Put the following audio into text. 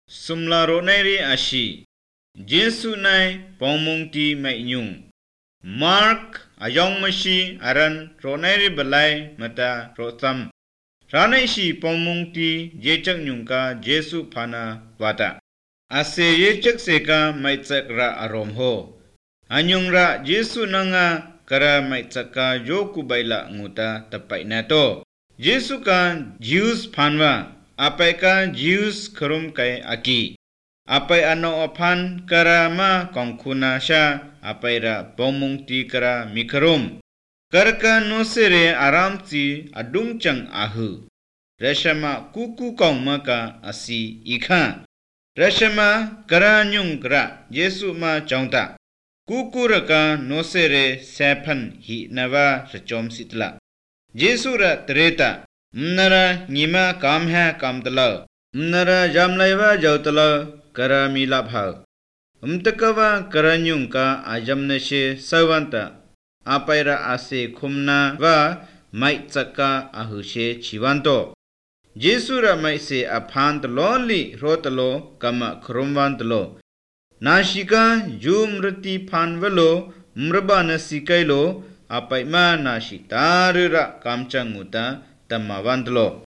Sumla roneri ashi. Jesu nai pongmung ti mai nyung. Mark ayong mashi aran roneri balai mata rotam. Ranai shi pongmung ti jechak nyung ka Jesu pana wata. Ase yechak seka mai ra arom ho. Anyung ra Jesu nanga kara mai ka joku baila nguta tapai nato. Jesu ka Jews panwa. Apai ka Jews kerum kai aki. Apai ano apan kara ma kongkuna sya. Apai ra pongmung ti kara mikarum. Karka no sere aram ti adung chang ahu. Rashama kuku kong maka asi ikha. Rashama kara nyung kara Jesu ma chongta. Kuku raka no sere sepan hi nawa rachom sitla. Jesu ra tereta. Mnara ngima kam hai kam tala. Mnara jamlaiwa jautala kara milap hau. Umtakawa kara nyung ka ajamna she sawanta. Apaira ase khumna wa mai tsaka ahushe chiwanto. Jesu ra mai se aphan talo li rotalo kama krumwan talo. Nashika jumrati phanwalo mraba nasikailo apai ma nashita rira kamchanguta tamawantlo.